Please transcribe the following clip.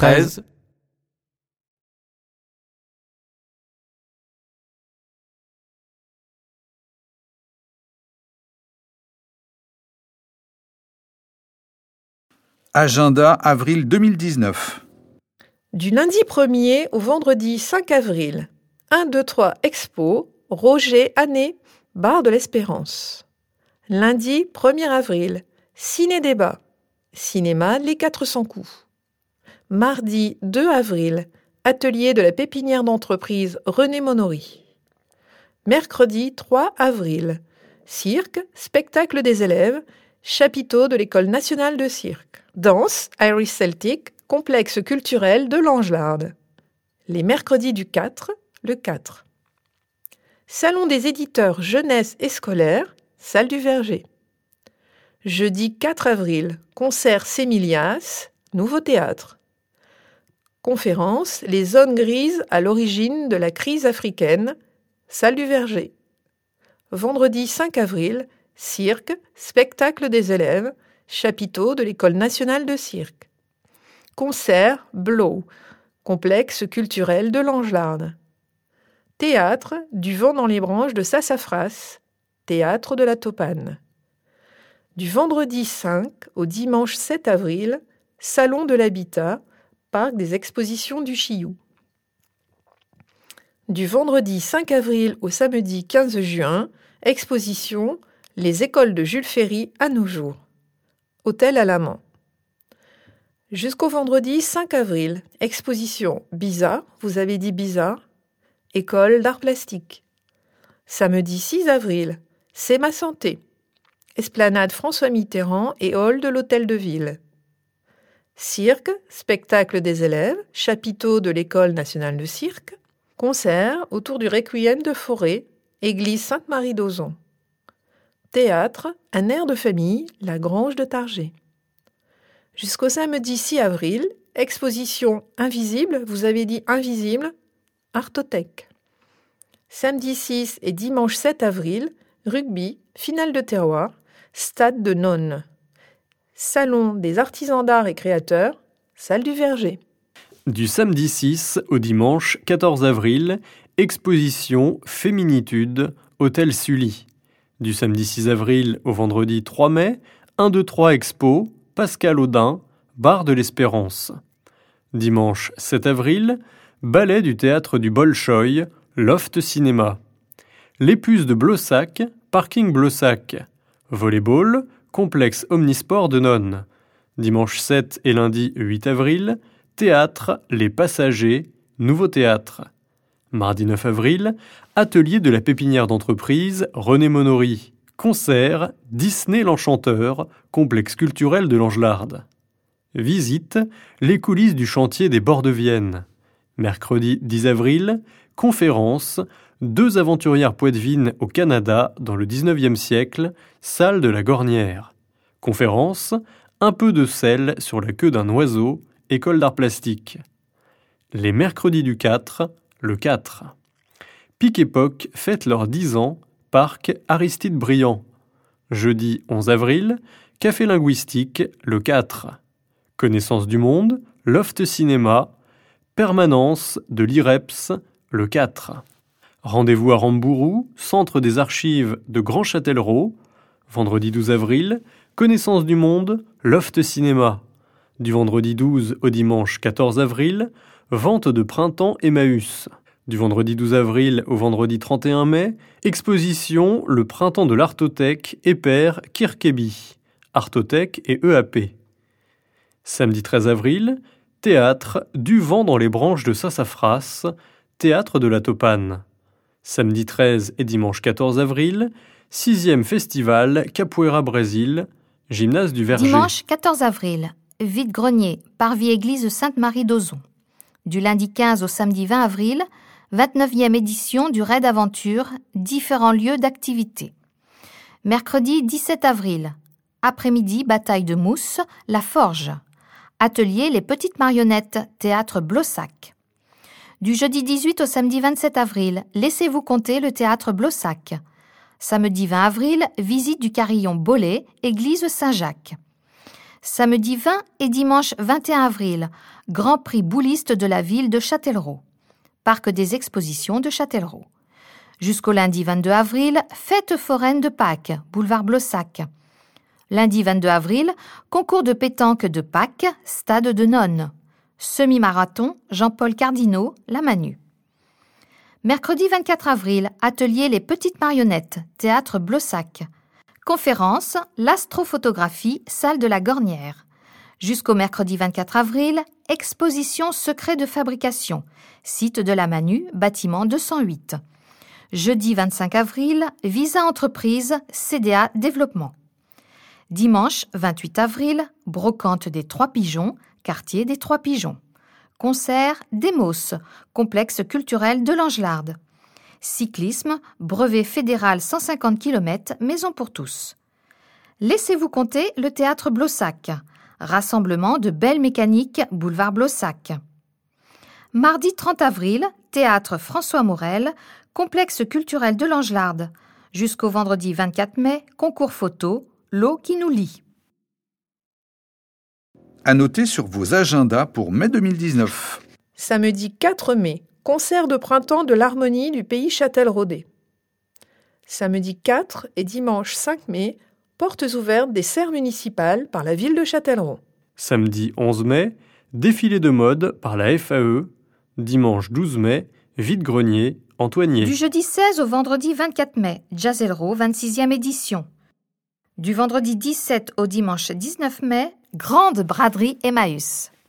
13. Agenda avril 2019. Du lundi 1er au vendredi 5 avril, 1, 2, 3 Expo, Roger, Année, Bar de l'Espérance. Lundi 1er avril, Ciné-débat, Cinéma Les 400 coups. Mardi 2 avril, Atelier de la pépinière d'entreprise René Monory. Mercredi 3 avril, Cirque, spectacle des élèves, chapiteau de l'École nationale de cirque. Danse, Irish Celtic, complexe culturel de Langelarde. Les mercredis du 4, le 4. Salon des éditeurs jeunesse et scolaire, salle du Verger. Jeudi 4 avril, concert Sémilias, Nouveau Théâtre. Conférence Les zones grises à l'origine de la crise africaine, salle du Verger. Vendredi 5 avril, cirque, spectacle des élèves, chapiteau de l'École nationale de cirque. Concert Blow, complexe culturel de Langelarde. Théâtre Du vent dans les branches de Sassafras, théâtre de la Topane. Du vendredi 5 au dimanche 7 avril, Salon de l'Habitat, parc des expositions du Chiyou. Du vendredi 5 avril au samedi 15 juin, exposition Les écoles de Jules Ferry à nos jours. Hôtel à l'Amant. Jusqu'au vendredi 5 avril, exposition Bizarre, vous avez dit bizarre, école d'art plastique. Samedi 6 avril, C'est ma santé, esplanade François Mitterrand et hall de l'Hôtel de Ville. Cirque, spectacle des élèves, chapiteau de l'École nationale de cirque. Concert autour du Requiem de Forêt, église Sainte-Marie d'Auzon. Théâtre, un air de famille, la Grange de Targé. Jusqu'au samedi 6 avril, exposition Invisible, vous avez dit invisible, Artothèque. Samedi 6 et dimanche 7 avril, rugby, finale de terroir, stade de Nonne. Salon des artisans d'art et créateurs, salle du Verger. Du samedi 6 au dimanche 14 avril, exposition Féminitude, Hôtel Sully. Du samedi 6 avril au vendredi 3 mai, 1, 2, 3 Expo, Pascal Audin, Bar de l'Espérance. Dimanche 7 avril, ballet du théâtre du Bolchoï, Loft Cinéma. Les Puces de Blossac, Parking Blossac. Volleyball, complexe omnisport de Nonne. Dimanche 7 et lundi 8 avril, théâtre Les Passagers, Nouveau Théâtre. Mardi 9 avril, atelier de la pépinière d'entreprise René Monory. Concert Disney l'Enchanteur, complexe culturel de Langelarde. Visite les coulisses du chantier des Bords de Vienne. Mercredi 10 avril, conférence 2 aventurières poitevines au Canada dans le 19e siècle, salle de la Gornière. Conférence Un peu de sel sur la queue d'un oiseau, école d'art plastique. Les mercredis du 4, le 4. Pic Époque fête leurs 10 ans, parc Aristide Briand. Jeudi 11 avril, café linguistique, le 4. Connaissance du monde, Loft Cinéma, permanence de l'IREPS, le 4. Rendez-vous à Rambourou, centre des archives de Grand Châtellerault. Vendredi 12 avril, connaissance du monde, Loft Cinéma. Du vendredi 12 au dimanche 14 avril, vente de printemps Emmaüs. Du vendredi 12 avril au vendredi 31 mai, exposition Le printemps de l'Artothèque et Père Kirkeby, Artothèque et EAP. Samedi 13 avril, théâtre Du vent dans les branches de Sassafras, théâtre de la Topane. Samedi 13 et dimanche 14 avril, 6e festival Capoeira Brésil, gymnase du Verger. Dimanche 14 avril, vide-grenier, parvis église Sainte-Marie d'Auzon. Du lundi 15 au samedi 20 avril, 29e édition du Raid Aventure, différents lieux d'activité. Mercredi 17 avril, après-midi, bataille de mousse, La Forge. Atelier Les Petites Marionnettes, théâtre Blossac. Du jeudi 18 au samedi 27 avril, Laissez-vous compter le théâtre Blossac. Samedi 20 avril, visite du carillon Bollé, église Saint-Jacques. Samedi 20 et dimanche 21 avril, Grand Prix bouliste de la ville de Châtellerault. Parc des expositions de Châtellerault. Jusqu'au lundi 22 avril, fête foraine de Pâques, boulevard Blossac. Lundi 22 avril, concours de pétanque de Pâques, stade de Nonne. Semi-marathon, Jean-Paul Cardinaux, La Manu. Mercredi 24 avril, atelier Les Petites Marionnettes, théâtre Blossac. Conférence, l'astrophotographie, salle de la Gornière. Jusqu'au mercredi 24 avril, exposition secret de fabrication, site de La Manu, bâtiment 208. Jeudi 25 avril, visa entreprise, CDA développement. Dimanche 28 avril, brocante des Trois Pigeons, quartier des Trois Pigeons. Concert Demos, complexe culturel de l'Angelarde. Cyclisme, brevet fédéral 150 km, maison pour tous. Laissez-vous compter le théâtre Blossac. Rassemblement de belles mécaniques, boulevard Blossac. Mardi 30 avril, théâtre François Morel, complexe culturel de l'Angelarde. Jusqu'au vendredi 24 mai, concours photo, l'eau qui nous lie. À noter sur vos agendas pour mai 2019. Samedi 4 mai, concert de printemps de l'harmonie du pays Châtelleraudais. Samedi 4 et dimanche 5 mai, portes ouvertes des serres municipales par la ville de Châtellerault. Samedi 11 mai, défilé de mode par la FAE. Dimanche 12 mai, vide-grenier, Antoigné. Du jeudi 16 au vendredi 24 mai, Jazzelro, 26e édition. Du vendredi 17 au dimanche 19 mai, grande braderie Emmaüs.